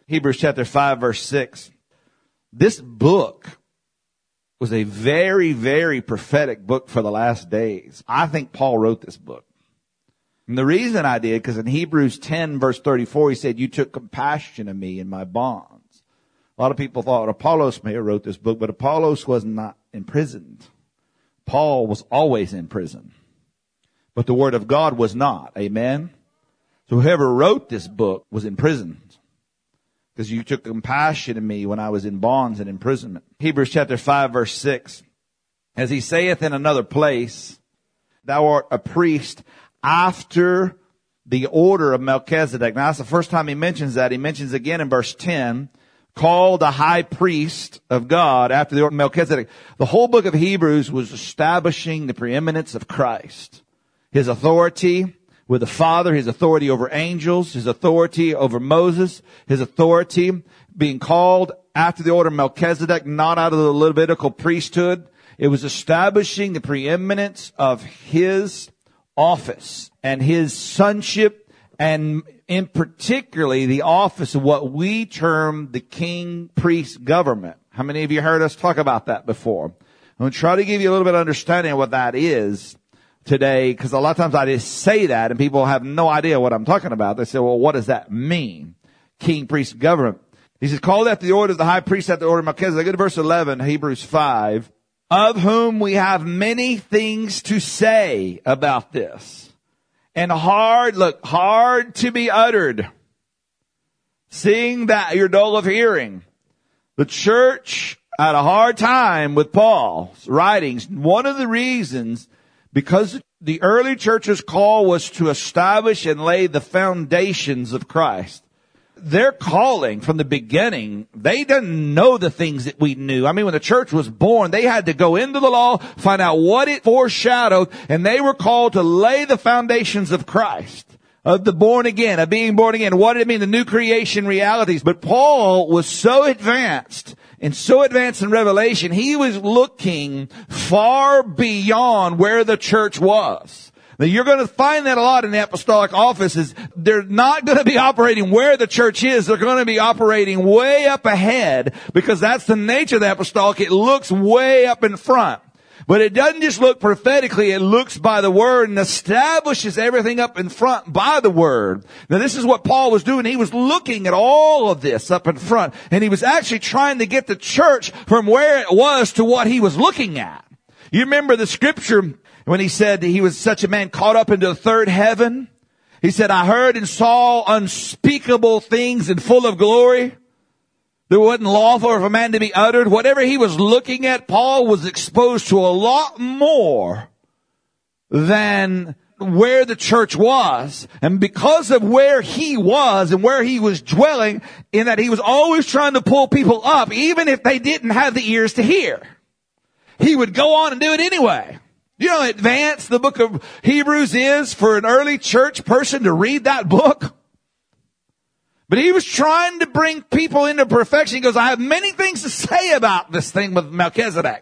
Hebrews chapter 5, verse 6. This book was a very, very prophetic book for the last days. I think Paul wrote this book. And the reason I did, because in Hebrews 10, verse 34, he said, you took compassion of me in my bonds. A lot of people thought Apollos may have wrote this book, but Apollos was not imprisoned. Paul was always in prison. But the word of God was not. Amen? So whoever wrote this book was imprisoned. Because you took compassion of me when I was in bonds and imprisonment. Hebrews chapter 5, verse 6. As he saith in another place, thou art a priest after the order of Melchizedek. Now that's the first time he mentions that. He mentions again in verse 10, called the high priest of God after the order of Melchizedek. The whole book of Hebrews was establishing the preeminence of Christ. His authority with the Father, his authority over angels, his authority over Moses, his authority being called after the order of Melchizedek, not out of the Levitical priesthood. It was establishing the preeminence of his office and his sonship, and in particularly the office of what we term the king-priest government. How many of you heard us talk about that before? I'm going to try to give you a little bit of understanding of what that is today, because a lot of times I just say that and people have no idea what I'm talking about. They say, well, what does that mean? King-priest government. He says, called after the order of the high priest after the order of Melchizedek. Go to verse 11, Hebrews 5. Of whom we have many things to say about this. And hard to be uttered. Seeing that you're dull of hearing. The church had a hard time with Paul's writings. One of the reasons, because the early church's call was to establish and lay the foundations of Christ. Their calling from the beginning, they didn't know the things that we knew. I mean, when the church was born, they had to go into the law, find out what it foreshadowed, and they were called to lay the foundations of Christ, of the born again, of being born again. What did it mean? The new creation realities. But Paul was so advanced in revelation, he was looking far beyond where the church was. Now you're going to find that a lot in the apostolic offices. They're not going to be operating where the church is. They're going to be operating way up ahead, because that's the nature of the apostolic. It looks way up in front. But it doesn't just look prophetically. It looks by the word and establishes everything up in front by the word. Now this is what Paul was doing. He was looking at all of this up in front, and he was actually trying to get the church from where it was to what he was looking at. You remember the scripture when he said he was such a man caught up into the third heaven? He said, I heard and saw unspeakable things and full of glory. There wasn't lawful for a man to be uttered. Whatever he was looking at, Paul was exposed to a lot more than where the church was. And because of where he was and where he was dwelling, in that he was always trying to pull people up, even if they didn't have the ears to hear. He would go on and do it anyway. You know how advanced the book of Hebrews is for an early church person to read that book? But he was trying to bring people into perfection. He goes, I have many things to say about this thing with Melchizedek.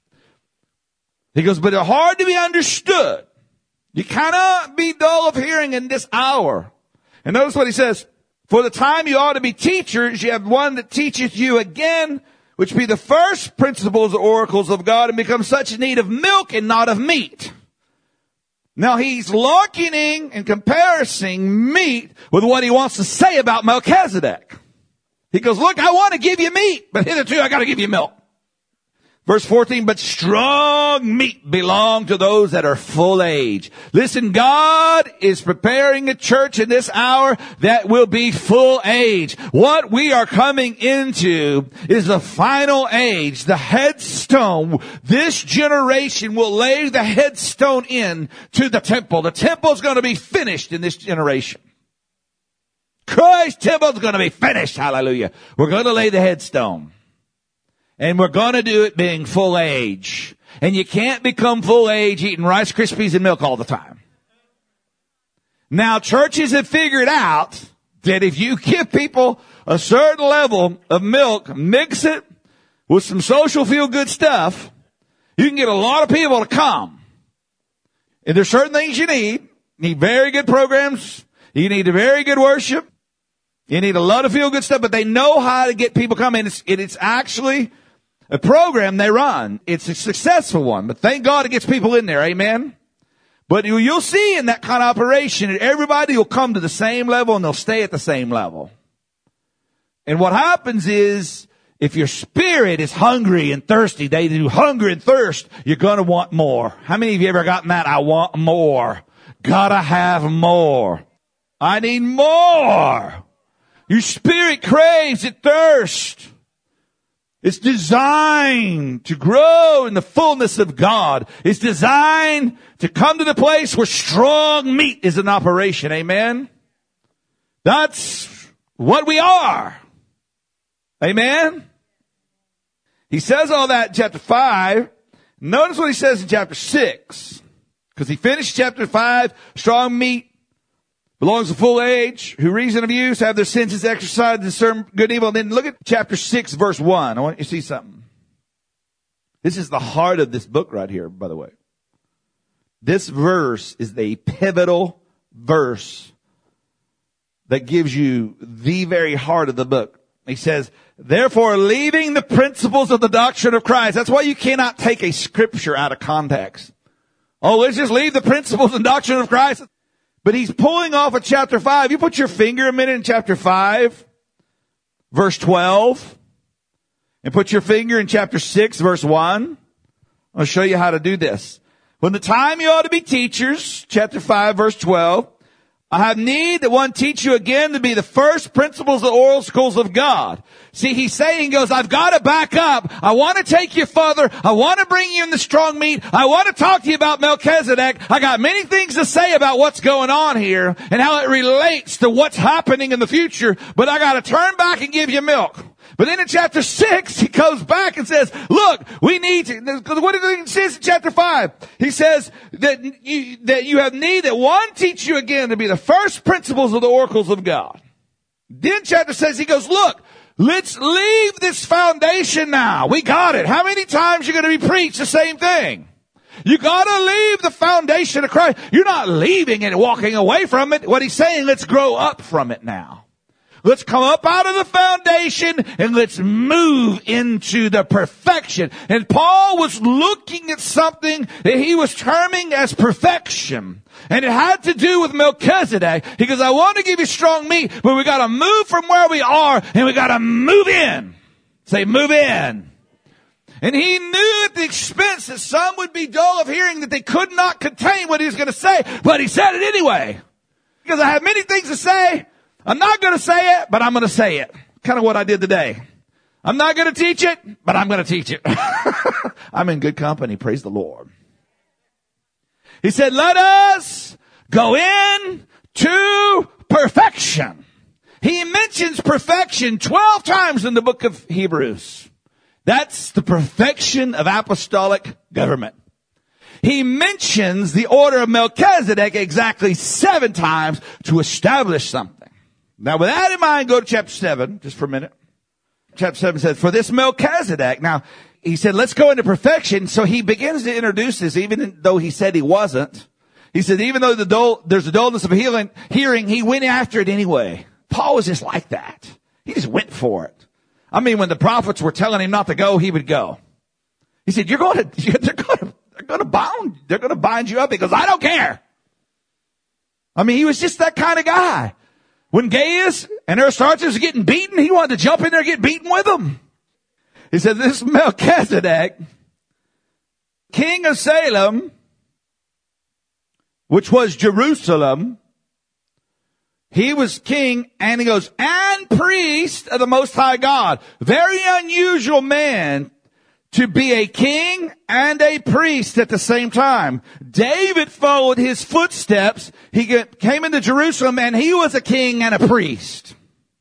He goes, but they're hard to be understood. You cannot be dull of hearing in this hour. And notice what he says. For the time you ought to be teachers, you have one that teacheth you again, which be the first principles or oracles of God, and become such in need of milk and not of meat. Now he's likening and comparing meat with what he wants to say about Melchizedek. He goes, look, I want to give you meat, but hitherto I got to give you milk. Verse 14, but strong meat belong to those that are full age. Listen, God is preparing a church in this hour that will be full age. What we are coming into is the final age, the headstone. This generation will lay the headstone in to the temple. The temple is going to be finished in this generation. Christ's temple is going to be finished. Hallelujah. We're going to lay the headstone. And we're going to do it being full age. And you can't become full age eating Rice Krispies and milk all the time. Now, churches have figured out that if you give people a certain level of milk, mix it with some social feel-good stuff, you can get a lot of people to come. And there's certain things you need. You need very good programs. You need a very good worship. You need a lot of feel-good stuff, but they know how to get people coming. It's actually a program they run. It's a successful one, but thank God it gets people in there. Amen. But you'll see in that kind of operation, everybody will come to the same level and they'll stay at the same level. And what happens is, if your spirit is hungry and thirsty, they do hunger and thirst, you're going to want more. How many of you ever gotten that? I want more. Gotta have more. I need more. Your spirit craves, it thirsts. It's designed to grow in the fullness of God. It's designed to come to the place where strong meat is in operation. Amen? That's what we are. Amen? He says all that in chapter 5. Notice what he says in chapter 6. Because he finished chapter 5, strong meat belongs to full age, who reason of use have their senses exercised to discern good and evil. And then look at chapter 6, verse 1. I want you to see something. This is the heart of this book right here, by the way. This verse is the pivotal verse that gives you the very heart of the book. He says, therefore, leaving the principles of the doctrine of Christ. That's why you cannot take a scripture out of context. Oh, let's just leave the principles and doctrine of Christ. But he's pulling off of chapter 5. You put your finger a minute in chapter 5, verse 12, and put your finger in chapter 6, verse 1. I'll show you how to do this. When the time you ought to be teachers, chapter 5, verse 12, I have need that one teach you again to be the first principles of the oracles of God. See, he's saying, he goes, I've got to back up. I want to take you further. I want to bring you in the strong meat. I want to talk to you about Melchizedek. I got many things to say about what's going on here and how it relates to what's happening in the future, but I got to turn back and give you milk. But then in chapter 6, he goes back and says, look, we need to, what did he say in chapter 5? He says that you have need that one teach you again to be the first principles of the oracles of God. Then chapter 6, he goes, look, let's leave this foundation now. We got it. How many times are you going to be preached the same thing? You got to leave the foundation of Christ. You're not leaving it and walking away from it. What he's saying, let's grow up from it now. Let's come up out of the foundation and let's move into the perfection. And Paul was looking at something that he was terming as perfection. And it had to do with Melchizedek. He goes, I want to give you strong meat, but we got to move from where we are and we got to move in. Say, move in. And he knew at the expense that some would be dull of hearing, that they could not contain what he was going to say, but he said it anyway. Because I have many things to say. I'm not going to say it, but I'm going to say it. Kind of what I did today. I'm not going to teach it, but I'm going to teach it. I'm in good company. Praise the Lord. He said, let us go in to perfection. He mentions perfection 12 times in the book of Hebrews. That's the perfection of apostolic government. He mentions the order of Melchizedek exactly 7 times to establish something. Now, with that in mind, go to chapter 7, just for a minute. Chapter 7 says, for this Melchizedek. Now, he said, let's go into perfection. So he begins to introduce this, even though he said he wasn't. He said, even though there's a dullness of hearing, he went after it anyway. Paul was just like that. He just went for it. I mean, when the prophets were telling him not to go, he would go. He said, they're going to bind you up. He goes, I don't care. I mean, he was just that kind of guy. When Gaius and Aristarchus were getting beaten, he wanted to jump in there and get beaten with them. He said, this Melchizedek, king of Salem, which was Jerusalem, he was king, and he goes, and priest of the Most High God. Very unusual man to be a king and a priest at the same time. David followed his footsteps. He came into Jerusalem and he was a king and a priest.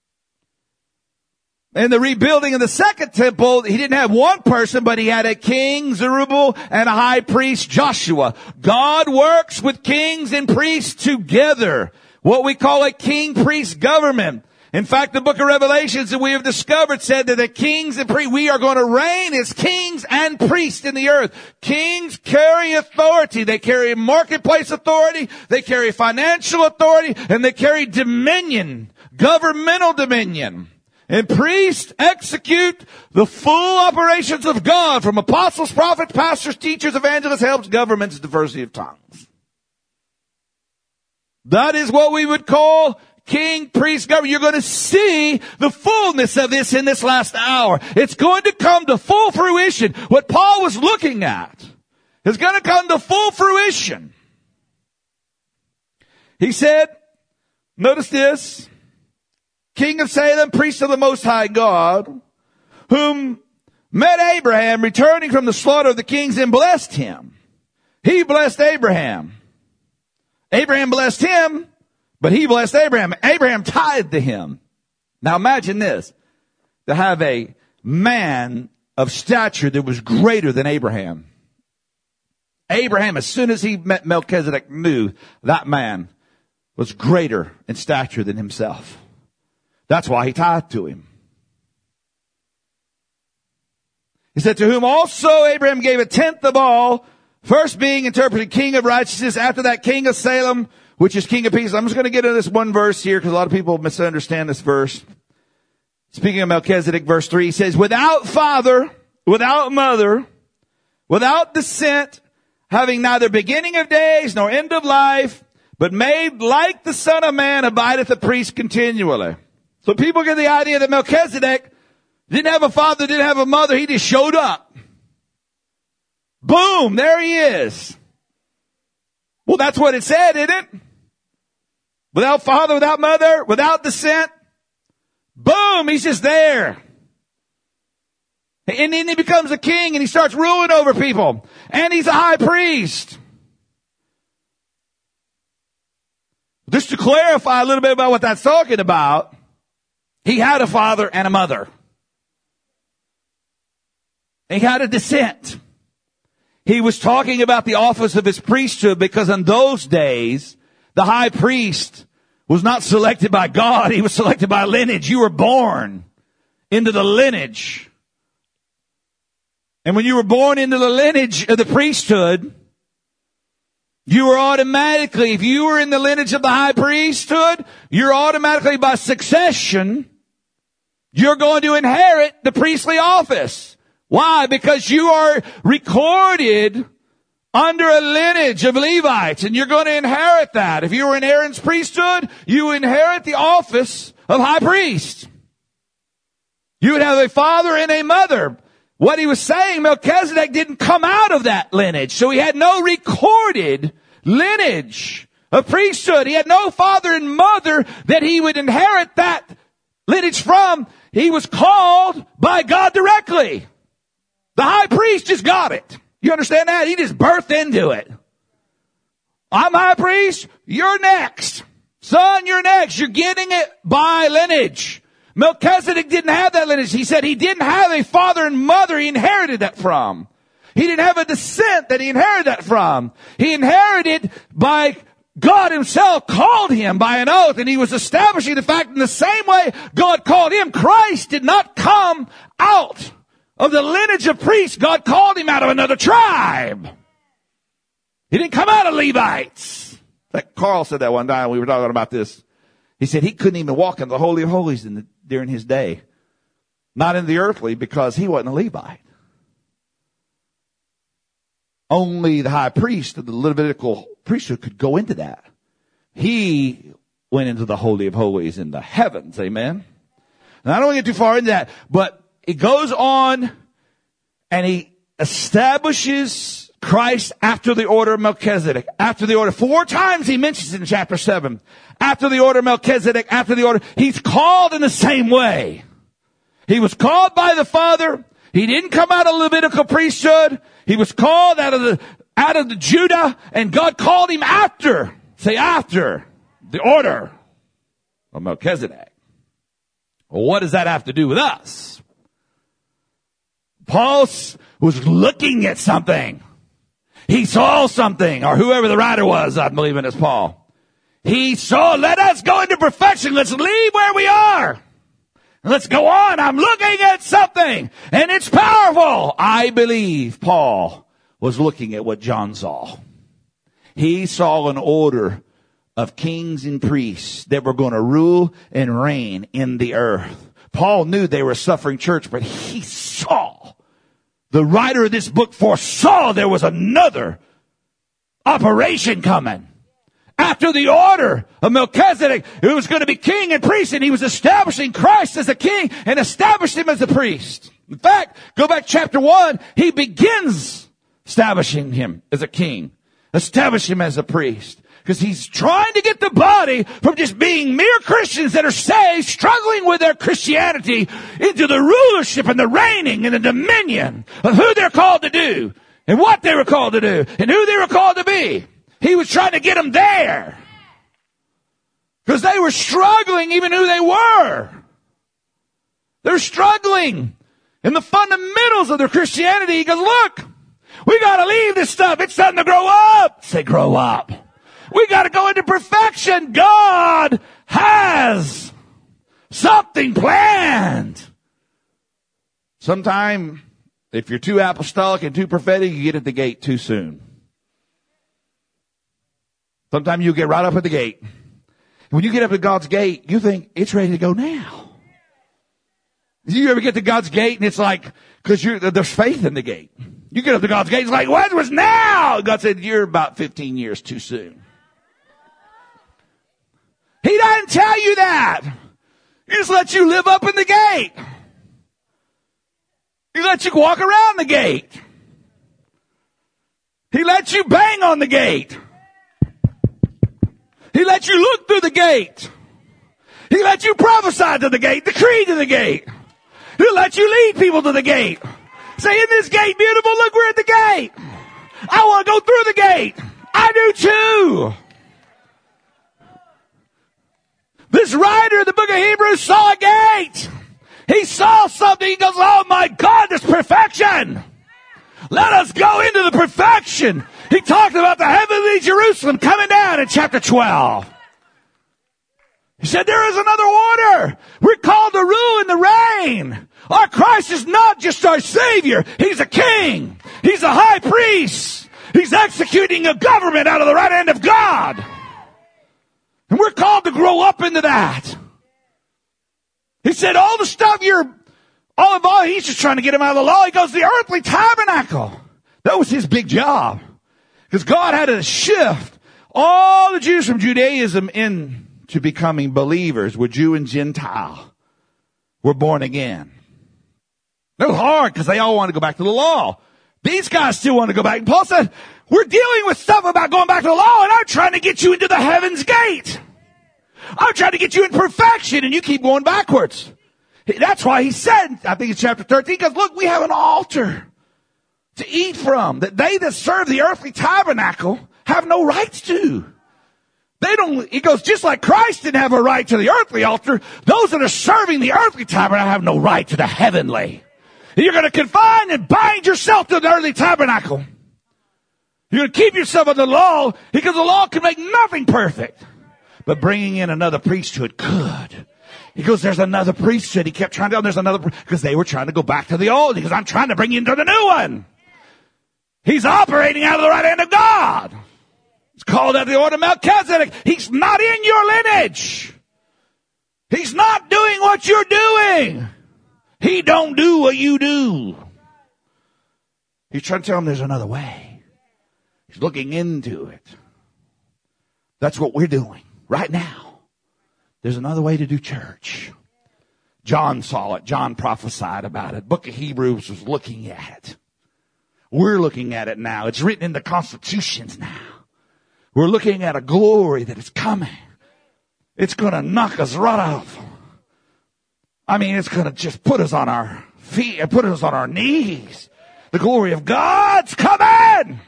In the rebuilding of the second temple, he didn't have one person, but he had a king, Zerubbabel, and a high priest, Joshua. God works with kings and priests together. What we call a king-priest government. In fact, the book of Revelations that we have discovered said that the kings and priests, we are going to reign as kings and priests in the earth. Kings carry authority. They carry marketplace authority. They carry financial authority, and they carry dominion. governmental dominion. And priests execute the full operations of God, from apostles, prophets, pastors, teachers, evangelists, helps, governments, diversity of tongues. That is what we would call king, priest, government. You're going to see the fullness of this in this last hour. It's going to come to full fruition. What Paul was looking at is going to come to full fruition. He said, notice this, king of Salem, priest of the Most High God, whom met Abraham returning from the slaughter of the kings and blessed him. He blessed Abraham. Abraham blessed him, but he blessed Abraham. Abraham tithed to him. Now imagine this, to have a man of stature that was greater than Abraham. Abraham, as soon as he met Melchizedek, knew that man was greater in stature than himself. That's why he tithed to him. He said, to whom also Abraham gave a tenth of all, first being interpreted king of righteousness, after that king of Salem, which is king of peace. I'm just going to get into this one verse here because a lot of people misunderstand this verse. Speaking of Melchizedek, verse 3, he says, without father, without mother, without descent, having neither beginning of days nor end of life, but made like the Son of Man, abideth a priest continually. So people get the idea that Melchizedek didn't have a father, didn't have a mother. He just showed up. Boom, there he is. Well, that's what it said, isn't it? Without father, without mother, without descent. Boom, he's just there. And then he becomes a king and he starts ruling over people. And he's a high priest. Just to clarify a little bit about what that's talking about, he had a father and a mother. He had a descent. He was talking about the office of his priesthood because in those days, the high priest was not selected by God. He was selected by lineage. You were born into the lineage. And when you were born into the lineage of the priesthood, you were automatically, if you were in the lineage of the high priesthood, you're automatically by succession, you're going to inherit the priestly office. Why? Because you are recorded under a lineage of Levites, and you're going to inherit that. If you were in Aaron's priesthood, you inherit the office of high priest. You would have a father and a mother. What he was saying, Melchizedek didn't come out of that lineage, so he had no recorded lineage of priesthood. He had no father and mother that he would inherit that lineage from. He was called by God directly. The high priest just got it. You understand that? He just birthed into it. I'm high priest. You're next. Son, you're next. You're getting it by lineage. Melchizedek didn't have that lineage. He said he didn't have a father and mother he inherited that from. He didn't have a descent that he inherited that from. He inherited by God himself called him by an oath, and he was establishing the fact in the same way God called him. Christ did not come out of the lineage of priests. God called him out of another tribe. He didn't come out of Levites. Like Carl said that one time we were talking about this. He said he couldn't even walk in the Holy of Holies during his day. Not in the earthly, because he wasn't a Levite. Only the high priest of the Levitical priesthood could go into that. He went into the Holy of Holies in the heavens. Amen. And I don't want to get too far into that, but it goes on and he establishes Christ after the order of Melchizedek. After the order. 4 times he mentions it in chapter 7. After the order of Melchizedek, after the order. He's called in the same way. He was called by the Father. He didn't come out of Levitical priesthood. He was called out of the Judah, and God called him after. Say after the order of Melchizedek. Well, what does that have to do with us? Paul was looking at something. He saw something, or whoever the writer was, I believe it is Paul. He saw, let us go into perfection. Let's leave where we are. Let's go on. I'm looking at something, and it's powerful. I believe Paul was looking at what John saw. He saw an order of kings and priests that were going to rule and reign in the earth. Paul knew they were a suffering church, but he saw, the writer of this book foresaw there was another operation coming. After the order of Melchizedek, it was going to be king and priest, and he was establishing Christ as a king and established him as a priest. In fact, go back chapter 1, he begins establishing him as a king, establish him as a priest. Because he's trying to get the body from just being mere Christians that are saved, struggling with their Christianity, into the rulership and the reigning and the dominion of who they're called to do and what they were called to do and who they were called to be. He was trying to get them there. Because they were struggling even who they were. They're struggling in the fundamentals of their Christianity. He goes, look, we got to leave this stuff. It's time to grow up. Say, grow up. We got to go into perfection. God has something planned. Sometime, if you're too apostolic and too prophetic, you get at the gate too soon. Sometimes you get right up at the gate. When you get up at God's gate, you think it's ready to go now. You ever get to God's gate and it's like, because there's faith in the gate. You get up to God's gate, it's like, what was now? God said, you're about 15 years too soon. He doesn't tell you that. He just lets you live up in the gate. He lets you walk around the gate. He lets you bang on the gate. He lets you look through the gate. He lets you prophesy to the gate, decree to the gate. He'll let you lead people to the gate. Say, isn't this gate beautiful? Look, we're at the gate. I want to go through the gate. I do too. This writer of the book of Hebrews saw a gate. He saw something. He goes, oh my God, this perfection. Let us go into the perfection. He talked about the heavenly Jerusalem coming down in chapter 12. He said, there is another order. We're called to rule and to reign. Our Christ is not just our Savior. He's a king. He's a high priest. He's executing a government out of the right hand of God. And we're called to grow up into that. He said, all the stuff all involved, he's just trying to get him out of the law. He goes, the earthly tabernacle. That was his big job. Because God had to shift all the Jews from Judaism into becoming believers, where Jew and Gentile were born again. It was hard because they all want to go back to the law. These guys still want to go back. And Paul said, we're dealing with stuff about going back to the law, and I'm trying to get you into the heaven's gate. I'm trying to get you in perfection, and you keep going backwards. That's why he said, I think it's chapter 13, because look, we have an altar to eat from that they that serve the earthly tabernacle have no rights to. He goes, just like Christ didn't have a right to the earthly altar, those that are serving the earthly tabernacle have no right to the heavenly. You're going to confine and bind yourself to the earthly tabernacle. You're going to keep yourself under the law, because the law can make nothing perfect. But bringing in another priesthood could. He goes, there's another priesthood. He kept trying to, there's another, because they were trying to go back to the old. He goes, I'm trying to bring you into the new one. He's operating out of the right hand of God. It's called out the order of Melchizedek. He's not in your lineage. He's not doing what you're doing. He don't do what you do. He's trying to tell him there's another way. He's looking into it. That's what we're doing right now. There's another way to do church. John saw it. John prophesied about it. Book of Hebrews was looking at it. We're looking at it now. It's written in the constitutions now. We're looking at a glory that is coming. It's going to knock us right off. I mean, it's going to just put us on our feet and put us on our knees. The glory of God's coming.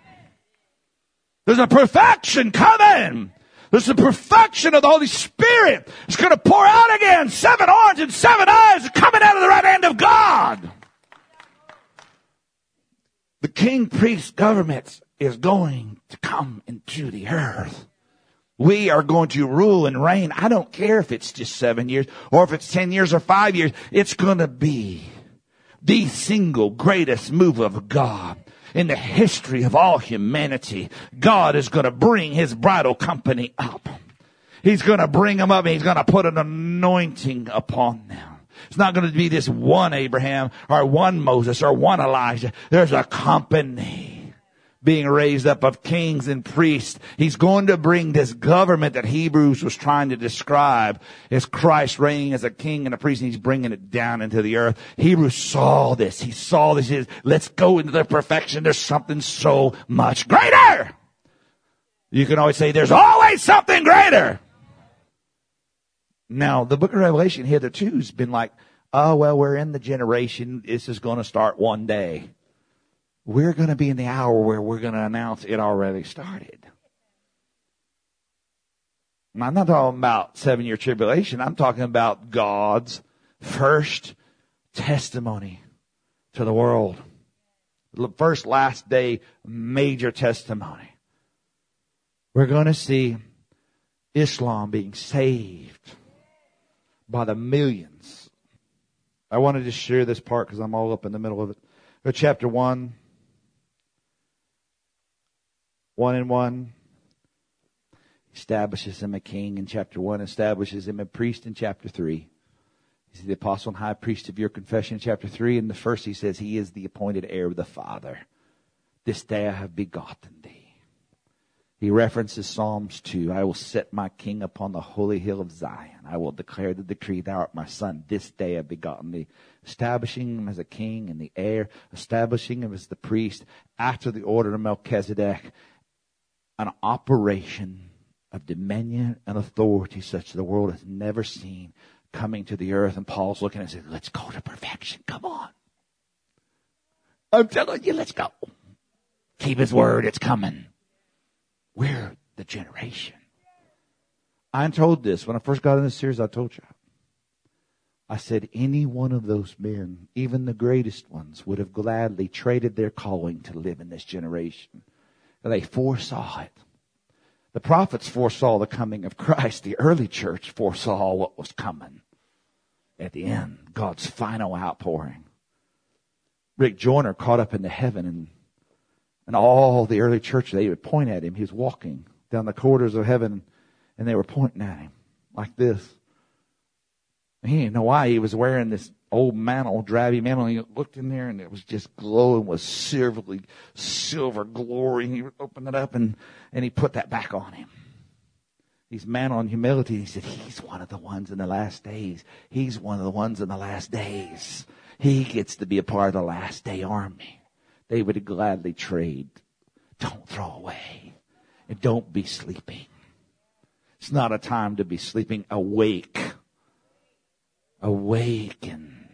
There's a perfection coming. There's the perfection of the Holy Spirit. It's going to pour out again. 7 horns and 7 eyes are coming out of the right hand of God. The king priest government is going to come into the earth. We are going to rule and reign. I don't care if it's just 7 years or if it's 10 years or 5 years. It's going to be the single greatest move of God. in the history of all humanity, God is going to bring his bridal company up. He's going to bring them up and he's going to put an anointing upon them. It's not going to be this one Abraham or one Moses or one Elijah. There's a company being raised up of kings and priests. He's going to bring this government that Hebrews was trying to describe as Christ reigning as a king and a priest, and he's bringing it down into the earth. Hebrews saw this. He saw this. He says, let's go into the perfection. There's something so much greater. You can always say, there's always something greater. Now, the book of Revelation hitherto has been like, oh, well, we're in the generation. This is going to start one day. We're going to be in the hour where we're going to announce it already started. Now, I'm not talking about 7-year tribulation. I'm talking about God's first testimony to the world. The first last day major testimony. We're going to see Islam being saved by the millions. I wanted to share this part because I'm all up in the middle of it. Chapter 1. 1:1. Establishes him a king in chapter 1. Establishes him a priest in chapter 3. He's the apostle and high priest of your confession in chapter 3. In the first he says he is the appointed heir of the Father. This day I have begotten thee. He references Psalms 2. I will set my king upon the holy hill of Zion. I will declare the decree, thou art my son. This day I have begotten thee. Establishing him as a king and the heir. Establishing him as the priest after the order of Melchizedek. An operation of dominion and authority such the world has never seen coming to the earth. And Paul's looking and says, let's go to perfection. Come on. I'm telling you, let's go. Keep his word. It's coming. We're the generation. I told this when I first got in this series. I told you. I said any one of those men, even the greatest ones, would have gladly traded their calling to live in this generation. They foresaw it. The prophets foresaw the coming of Christ. The early church foresaw what was coming at the end. God's final outpouring. Rick Joyner caught up into heaven, and all the early church, they would point at him. He was walking down the corridors of heaven, and they were pointing at him like this. He didn't know why. He was wearing this old mantle, drabby mantle. He looked in there, and it was just glowing with silver glory. And he opened it up, and he put that back on him. He's mantle in humility. He said, he's one of the ones in the last days. He's one of the ones in the last days. He gets to be a part of the last day army. They would gladly trade. Don't throw away. And don't be sleeping. It's not a time to be sleeping. Awake. Awaken.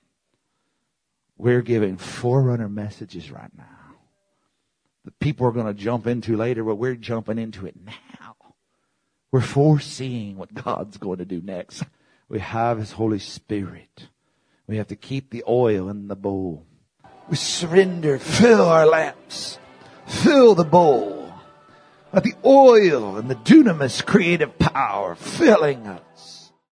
We're giving forerunner messages right now. The people are going to jump into later, but we're jumping into it now. We're foreseeing what God's going to do next. We have His Holy Spirit. We have to keep the oil in the bowl. We surrender, fill our lamps, fill the bowl. Let the oil and the dunamis creative power filling us.